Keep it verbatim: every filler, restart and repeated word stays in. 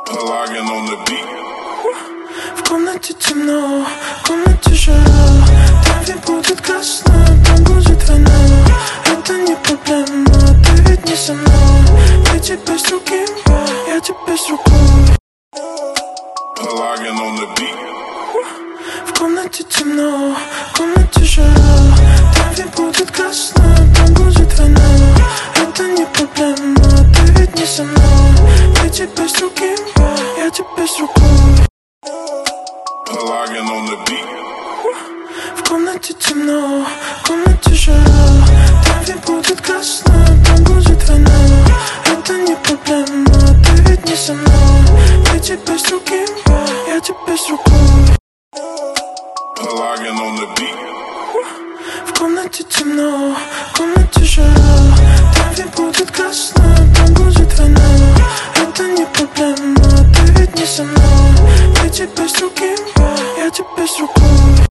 Лагин on the beat. В комнате темно, в комнате жара. Там, где будет красно, там будет война. Это не проблема, ты ведь не со мной. Я тебе с другим, я тебе с рукой. Лагин on the beat. В комнате темно, в комнате жара. Там, где будет красно, там будет война. Это не проблема, ты ведь не со мной. Я тебе с другим, я тебе с рукой. Лагин on the beat. В комнате темно, в комнате жара. Там, где будет красно, там будет война. Это не проблема, ты ведь не со мной. Я тебе с другим, я тебе с рукой. Лагин on the beat. В комнате темно, в комнате жара. Там, где будет красно, там будет война. Это не проблема, ты ведь не со мной. Я тебе с другим, я тебе с рукой.